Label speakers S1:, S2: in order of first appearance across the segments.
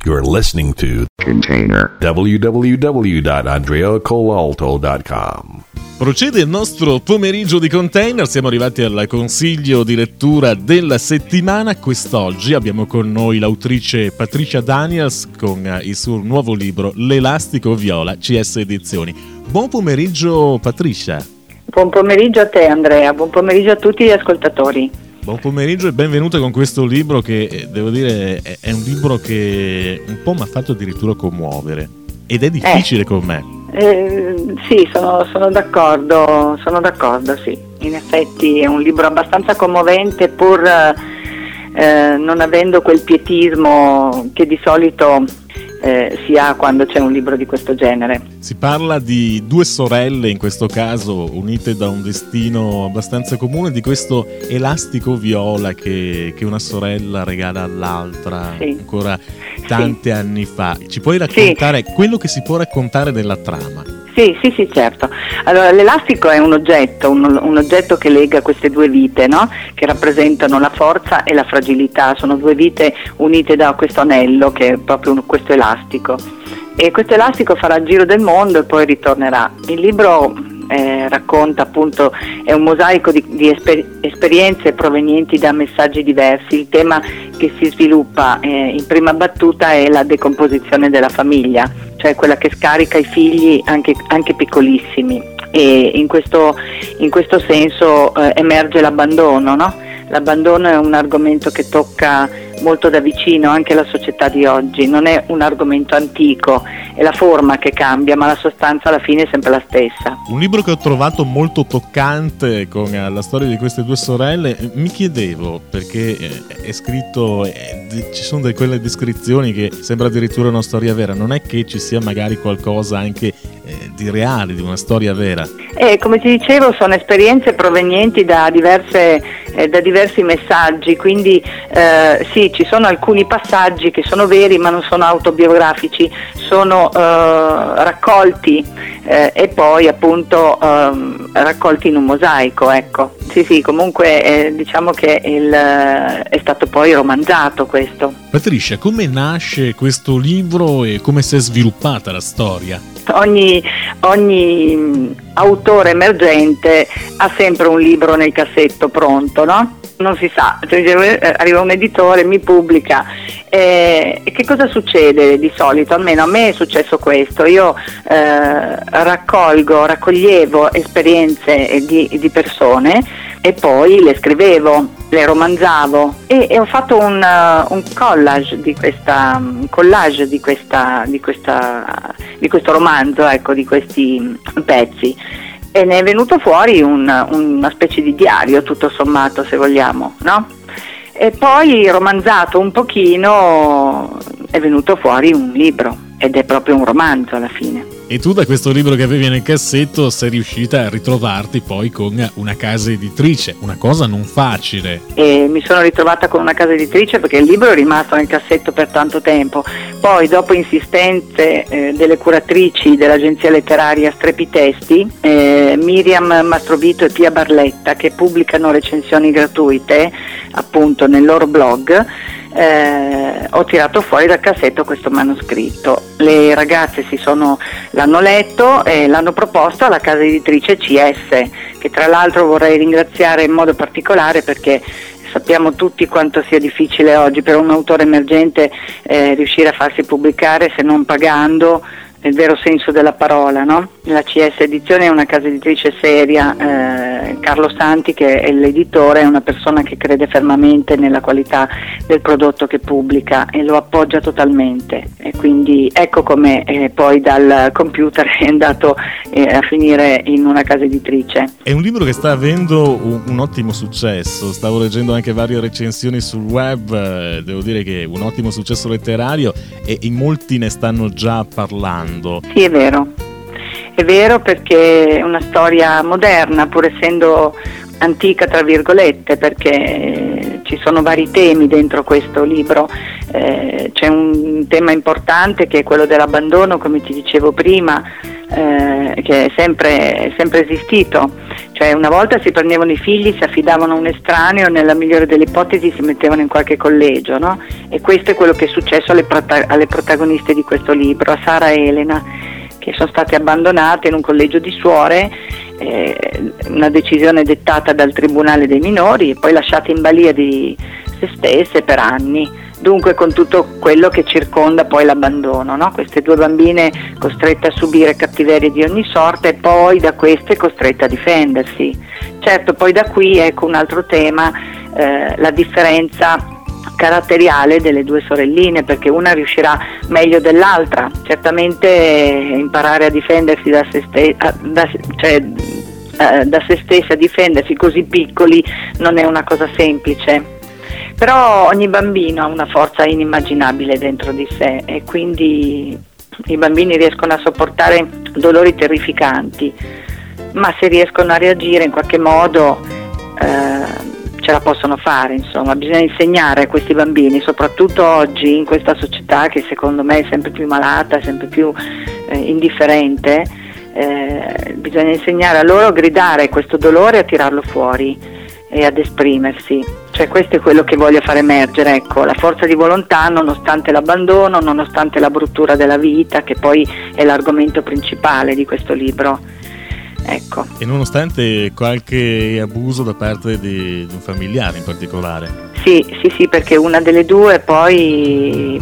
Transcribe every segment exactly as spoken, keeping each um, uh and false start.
S1: You're listening to Container w w w dot andrea colalto dot com.
S2: Procede il nostro pomeriggio di Container, siamo arrivati al consiglio di lettura della settimana. Quest'oggi abbiamo con noi l'autrice Patricia Daniels con il suo nuovo libro L'Elastico Viola, C S Edizioni. Buon pomeriggio Patricia.
S3: Buon pomeriggio a te Andrea, buon pomeriggio a tutti gli ascoltatori.
S2: Buon pomeriggio e benvenuta con questo libro che, devo dire, è un libro che un po' mi ha fatto addirittura commuovere ed è difficile
S3: eh.
S2: con me.
S3: Eh, sì, sono, sono d'accordo, sono d'accordo, sì. In effetti è un libro abbastanza commovente pur eh, non avendo quel pietismo che di solito eh, si ha quando c'è un libro di questo genere.
S2: Si parla di due sorelle, in questo caso unite da un destino abbastanza comune, di questo elastico viola che, che una sorella regala all'altra sì. ancora tanti sì. anni fa. Ci puoi raccontare sì. quello che si può raccontare della trama?
S3: Sì, sì, sì, certo. Allora, l'elastico è un oggetto, un, un oggetto che lega queste due vite, no? Che rappresentano la forza e la fragilità. Sono due vite unite da questo anello che è proprio un, questo elastico. E questo elastico farà il giro del mondo e poi ritornerà. Il libro eh, racconta appunto, è un mosaico di, di esper- esperienze provenienti da messaggi diversi. Il tema che si sviluppa eh, in prima battuta è la decomposizione della famiglia, cioè quella che scarica i figli anche, anche piccolissimi, e in questo, in questo senso eh, emerge l'abbandono, no? L'abbandono è un argomento che tocca molto da vicino anche la società di oggi, non è un argomento antico, è la forma che cambia, ma la sostanza alla fine è sempre la stessa.
S2: Un libro che ho trovato molto toccante con la storia di queste due sorelle. Mi chiedevo, perché è scritto, ci sono delle quelle descrizioni che sembra addirittura una storia vera, non è che ci sia magari qualcosa anche eh, di reale, di una storia vera?
S3: Eh, come ti dicevo, sono esperienze provenienti da diverse eh, da diversi messaggi, quindi eh, sì, ci sono alcuni passaggi che sono veri ma non sono autobiografici, sono eh, raccolti eh, e poi appunto eh, raccolti in un mosaico, ecco. Sì, sì, comunque eh, diciamo che il, è stato poi romanzato questo.
S2: Patricia, come nasce questo libro e come si è sviluppata la storia?
S3: Ogni, ogni autore emergente ha sempre un libro nel cassetto pronto, no? Non si sa, cioè, arriva un editore, mi pubblica eh, e che cosa succede di solito? Almeno a me è successo questo, io eh, raccolgo, raccoglievo esperienze di, di persone e poi le scrivevo, le romanzavo e, e ho fatto un, uh, un collage di questa un collage di questa di questa di questo romanzo, ecco, di questi pezzi. E ne è venuto fuori un, una specie di diario, tutto sommato, se vogliamo, no? E poi romanzato un pochino è venuto fuori un libro ed è proprio un romanzo alla fine.
S2: E tu da questo libro che avevi nel cassetto sei riuscita a ritrovarti poi con una casa editrice, una cosa non facile.
S3: E mi sono ritrovata con una casa editrice perché il libro è rimasto nel cassetto per tanto tempo. Poi dopo insistenze eh, delle curatrici dell'agenzia letteraria Strepitesti, eh, Miriam Mastrovito e Pia Barletta, che pubblicano recensioni gratuite appunto nel loro blog, Eh, ho tirato fuori dal cassetto questo manoscritto. Le ragazze si sono, l'hanno letto e l'hanno proposto alla casa editrice C S, che tra l'altro vorrei ringraziare in modo particolare perché sappiamo tutti quanto sia difficile oggi per un autore emergente eh, riuscire a farsi pubblicare se non pagando nel vero senso della parola, no? La C S Edizione è una casa editrice seria, eh, Carlo Santi, che è l'editore, è una persona che crede fermamente nella qualità del prodotto che pubblica e lo appoggia totalmente, e quindi ecco come eh, poi dal computer è andato eh, a finire in una casa editrice.
S2: È un libro che sta avendo un, un ottimo successo, stavo leggendo anche varie recensioni sul web, eh, devo dire che un ottimo successo letterario e in molti ne stanno già parlando.
S3: Sì, è vero, è vero perché è una storia moderna, pur essendo antica tra virgolette, perché ci sono vari temi dentro questo libro. Eh, c'è un tema importante che è quello dell'abbandono, come ti dicevo prima, eh, che è sempre, è sempre esistito. Cioè una volta si prendevano i figli, si affidavano a un estraneo, nella migliore delle ipotesi si mettevano in qualche collegio, no? E questo è quello che è successo alle, prota- alle protagoniste di questo libro, a Sara e Elena, che sono state abbandonate in un collegio di suore, eh, una decisione dettata dal Tribunale dei minori, e poi lasciate in balia di se stesse per anni. Dunque con tutto quello che circonda poi l'abbandono, no? Queste due bambine costrette a subire cattiverie di ogni sorta e poi da queste costrette a difendersi. Certo, poi da qui ecco un altro tema, eh, la differenza caratteriale delle due sorelline, perché una riuscirà meglio dell'altra. Certamente imparare a difendersi da se stessa, da, cioè, eh, da se stessa, a difendersi così piccoli non è una cosa semplice. Però ogni bambino ha una forza inimmaginabile dentro di sé e quindi i bambini riescono a sopportare dolori terrificanti, ma se riescono a reagire in qualche modo eh, ce la possono fare, insomma. Bisogna insegnare a questi bambini, soprattutto oggi in questa società che secondo me è sempre più malata, sempre più eh, indifferente, eh, bisogna insegnare a loro a gridare questo dolore e a tirarlo fuori e ad esprimersi. Cioè questo è quello che voglio far emergere, ecco, la forza di volontà nonostante l'abbandono, nonostante la bruttura della vita, che poi è l'argomento principale di questo libro. Ecco.
S2: E nonostante qualche abuso da parte di, di un familiare in particolare.
S3: Sì, sì, sì, perché una delle due poi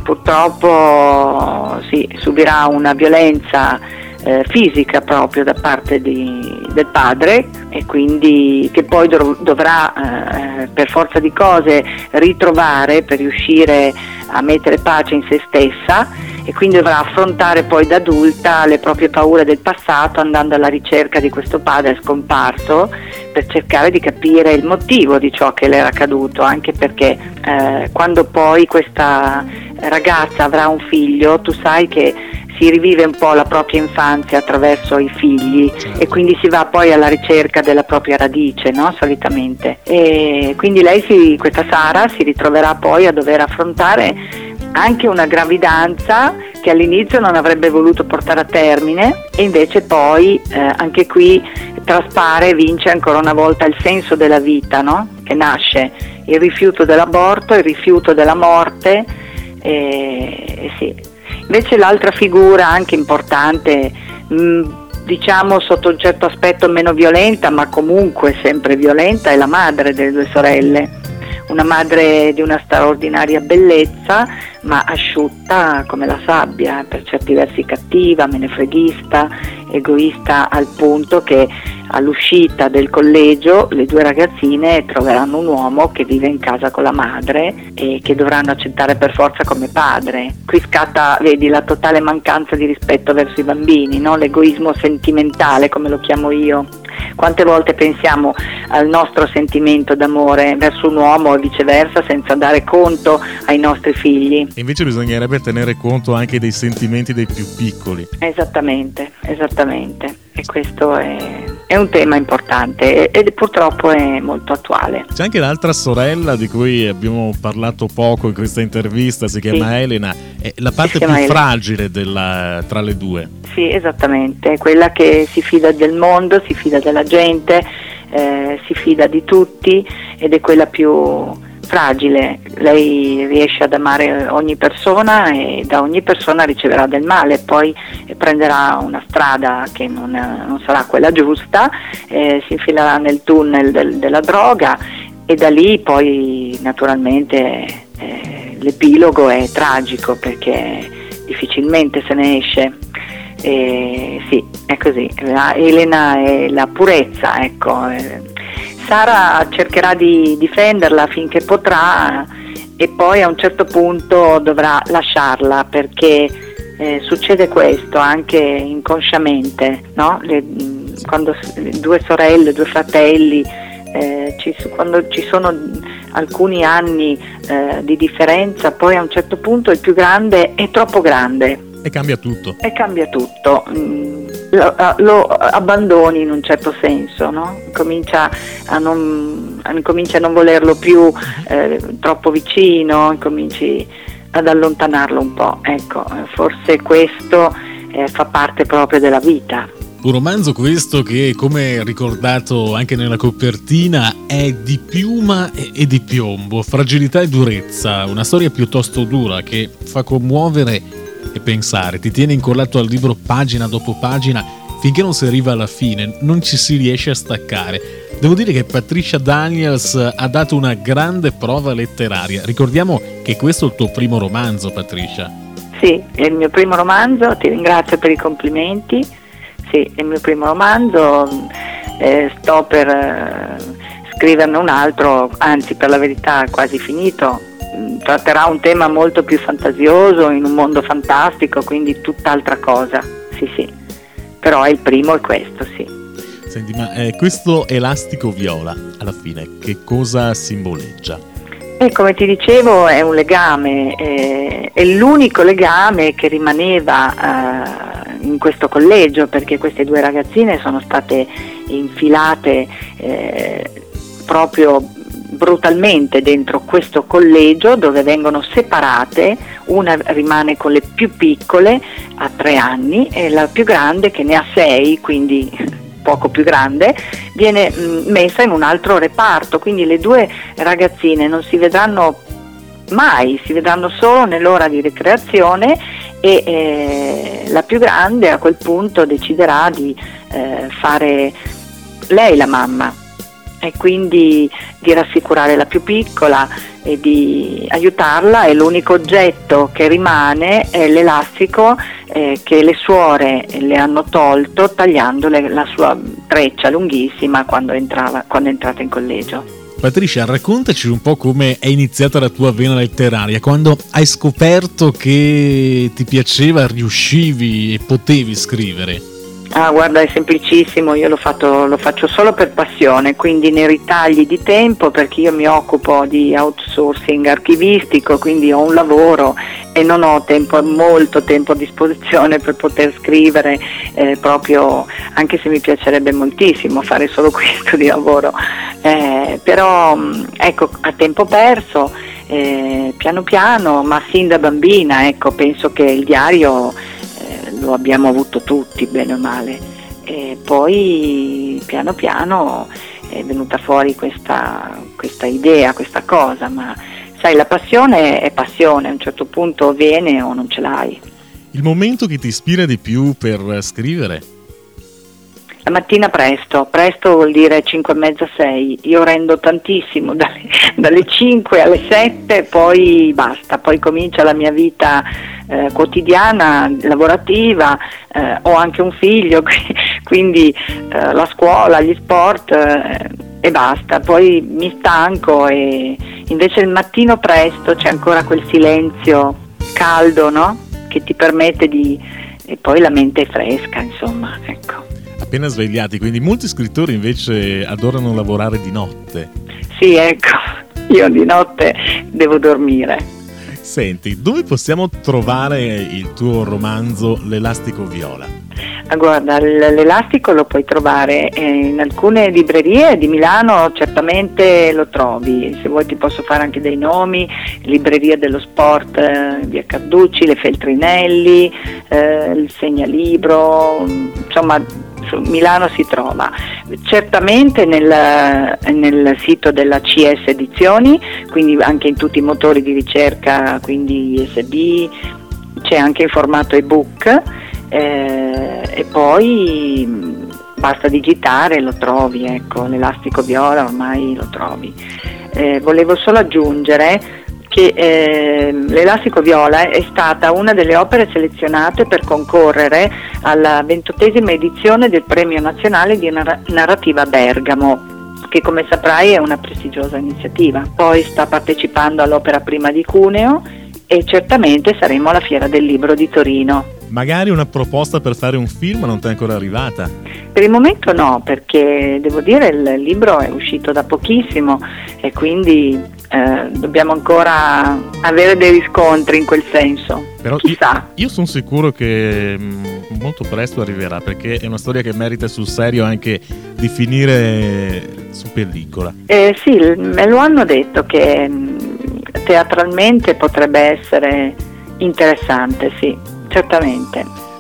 S3: purtroppo sì, subirà una violenza eh, fisica proprio da parte di, del padre, e quindi che poi dov- dovrà eh, per forza di cose ritrovare per riuscire a mettere pace in se stessa, e quindi dovrà affrontare poi da adulta le proprie paure del passato, andando alla ricerca di questo padre scomparso per cercare di capire il motivo di ciò che le era accaduto, anche perché eh, quando poi questa ragazza avrà un figlio, tu sai che si rivive un po' la propria infanzia attraverso i figli, e quindi si va poi alla ricerca della propria radice, no? Solitamente. E quindi lei, si, questa Sara, si ritroverà poi a dover affrontare anche una gravidanza che all'inizio non avrebbe voluto portare a termine, e invece poi eh, anche qui traspare e vince ancora una volta il senso della vita, no? Che nasce il rifiuto dell'aborto, il rifiuto della morte, e, e sì. Invece l'altra figura anche importante, mh, diciamo sotto un certo aspetto meno violenta, ma comunque sempre violenta, è la madre delle due sorelle. Una madre di una straordinaria bellezza, ma asciutta come la sabbia, per certi versi cattiva, menefreghista, egoista, al punto che all'uscita del collegio le due ragazzine troveranno un uomo che vive in casa con la madre e che dovranno accettare per forza come padre. Qui scatta, vedi, la totale mancanza di rispetto verso i bambini, no? L'egoismo sentimentale, come lo chiamo io. Quante volte pensiamo al nostro sentimento d'amore verso un uomo e viceversa senza dare conto ai nostri figli?
S2: E invece bisognerebbe tenere conto anche dei sentimenti dei più piccoli.
S3: Esattamente, esattamente. E questo è, è un tema importante e, e purtroppo è molto attuale.
S2: C'è anche l'altra sorella di cui abbiamo parlato poco in questa intervista, si chiama sì. Elena, è la parte più Elena. fragile della, tra le due.
S3: Sì, esattamente, è quella che si fida del mondo, si fida della gente, eh, si fida di tutti, ed è quella più fragile. Lei riesce ad amare ogni persona e da ogni persona riceverà del male, poi prenderà una strada che non, non sarà quella giusta, eh, si infilerà nel tunnel del, della droga, e da lì poi naturalmente eh, l'epilogo è tragico, perché difficilmente se ne esce. Eh, sì, è così. La Elena è la purezza, ecco. Eh, Sara cercherà di difenderla finché potrà, e poi a un certo punto dovrà lasciarla, perché eh, succede questo anche inconsciamente, no? Le, quando due sorelle, due fratelli, eh, ci, quando ci sono alcuni anni eh, di differenza, poi a un certo punto il più grande è troppo grande.
S2: E cambia tutto.
S3: E cambia tutto. Lo, lo abbandoni in un certo senso, no? Comincia a non, comincia a non volerlo più eh, troppo vicino, cominci ad allontanarlo un po'. Ecco, forse questo eh, fa parte proprio della vita.
S2: Un romanzo questo che, come ricordato anche nella copertina, è di piuma e di piombo, fragilità e durezza, una storia piuttosto dura che fa commuovere e pensare, ti tiene incollato al libro pagina dopo pagina finché non si arriva alla fine, non ci si riesce a staccare. Devo dire che Patricia Daniels ha dato una grande prova letteraria. Ricordiamo che questo è il tuo primo romanzo, Patricia.
S3: Sì, è il mio primo romanzo, ti ringrazio per i complimenti. Sì, è il mio primo romanzo, eh, sto per eh, scriverne un altro, anzi per la verità è quasi finito. Tratterà un tema molto più fantasioso, in un mondo fantastico, quindi tutt'altra cosa, sì sì, però è il primo, è questo, sì.
S2: Senti, ma eh, questo elastico viola, alla fine, che cosa simboleggia?
S3: E come ti dicevo è un legame, eh, è l'unico legame che rimaneva eh, in questo collegio, perché queste due ragazzine sono state infilate eh, proprio brutalmente dentro questo collegio, dove vengono separate. Una rimane con le più piccole a tre anni e la più grande, che ne ha sei, quindi poco più grande, viene mh, messa in un altro reparto, quindi le due ragazzine non si vedranno mai, si vedranno solo nell'ora di ricreazione e eh, la più grande a quel punto deciderà di eh, fare lei la mamma e quindi di rassicurare la più piccola e di aiutarla, e l'unico oggetto che rimane è l'elastico eh, che le suore le hanno tolto tagliandole la sua treccia lunghissima quando entrava, quando è entrata in collegio.
S2: Patricia, raccontaci un po' come è iniziata la tua vena letteraria, quando hai scoperto che ti piaceva, riuscivi e potevi scrivere.
S3: Ah, guarda, è semplicissimo, io l'ho fatto, lo faccio solo per passione, quindi nei ritagli di tempo, perché io mi occupo di outsourcing archivistico, quindi ho un lavoro e non ho tempo, molto tempo a disposizione per poter scrivere, eh, proprio, anche se mi piacerebbe moltissimo fare solo questo di lavoro, eh, però ecco, a tempo perso, eh, piano piano, ma sin da bambina, ecco, penso che il diario lo abbiamo avuto tutti, bene o male, e poi piano piano è venuta fuori questa, questa idea, questa cosa, ma sai, la passione è passione, a un certo punto viene o non ce l'hai.
S2: Il momento che ti ispira di più per scrivere?
S3: La mattina presto, presto vuol dire cinque e mezza, sei, io rendo tantissimo dalle, dalle cinque alle sette, poi basta, poi comincia la mia vita eh, quotidiana, lavorativa, eh, ho anche un figlio, quindi eh, la scuola, gli sport eh, e basta, poi mi stanco, e invece il mattino presto c'è ancora quel silenzio caldo, no? Che ti permette di... e poi la mente è fresca, insomma, ecco.
S2: Appena svegliati, quindi molti scrittori invece adorano lavorare di notte.
S3: Sì, ecco, io di notte devo dormire.
S2: Senti, dove possiamo trovare il tuo romanzo L'Elastico Viola?
S3: Ah, guarda, l'elastico lo puoi trovare in alcune librerie di Milano, certamente lo trovi, se vuoi ti posso fare anche dei nomi: Libreria dello Sport, eh, via Carducci, le Feltrinelli, eh, il Segnalibro, insomma su Milano si trova. Certamente nel, nel sito della C S Edizioni, quindi anche in tutti i motori di ricerca, quindi I S B, c'è anche in formato ebook. Eh, e poi basta digitare, lo trovi, ecco, l'Elastico Viola ormai lo trovi. Eh, volevo solo aggiungere che eh, l'Elastico Viola è stata una delle opere selezionate per concorrere alla ventottesima edizione del Premio Nazionale di Narra- Narrativa Bergamo, che come saprai è una prestigiosa iniziativa. Poi sta partecipando all'Opera Prima di Cuneo e certamente saremo alla Fiera del Libro di Torino.
S2: Magari una proposta per fare un film non ti è ancora arrivata?
S3: Per il momento no, perché devo dire il libro è uscito da pochissimo e quindi eh, dobbiamo ancora avere dei riscontri in quel senso.
S2: Però
S3: chissà.
S2: Io, io sono sicuro che mh, molto presto arriverà, perché è una storia che merita sul serio anche di finire su pellicola.
S3: Eh, sì, me lo hanno detto che mh, teatralmente potrebbe essere interessante, sì. Certamente.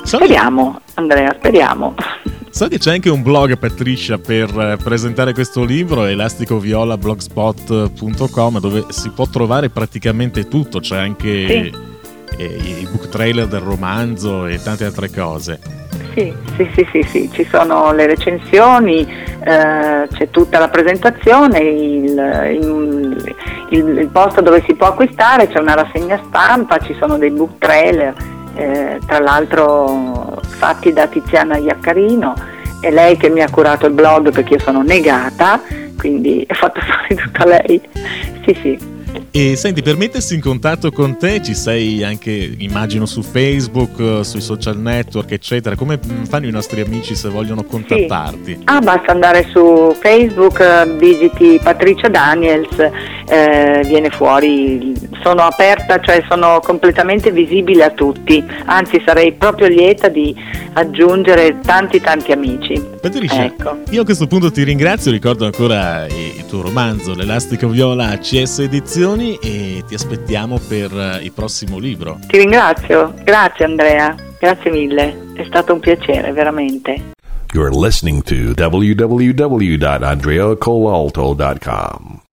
S3: Speriamo, Andrea, speriamo.
S2: So che c'è anche un blog, Patricia, per presentare questo libro, elasticoviola blogspot punto com, dove si può trovare praticamente tutto, c'è anche sì. eh, i book trailer del romanzo e tante altre cose.
S3: Sì, sì, sì, sì, sì. Ci sono le recensioni, eh, c'è tutta la presentazione, il, il, il, il posto dove si può acquistare, c'è una rassegna stampa, ci sono dei book trailer, eh, tra l'altro fatti da Tiziana Iaccarino, è lei che mi ha curato il blog perché io sono negata, quindi è fatto fare tutta lei. Sì, sì.
S2: E senti, per mettersi in contatto con te ci sei anche, immagino, su Facebook, sui social network, eccetera. Come fanno i nostri amici se vogliono contattarti?
S3: Sì. Ah, basta andare su Facebook, digiti Patricia Daniels, eh, viene fuori. Sono aperta, cioè sono completamente visibile a tutti, anzi sarei proprio lieta di aggiungere tanti tanti amici.
S2: Patricia, ecco. Io a questo punto ti ringrazio, ricordo ancora il tuo romanzo, L'Elastico Viola, C S Edizioni, e ti aspettiamo per il prossimo libro.
S3: Ti ringrazio, grazie Andrea, grazie mille, è stato un piacere, veramente.
S1: You're listening to w w w dot andrea colalto dot com.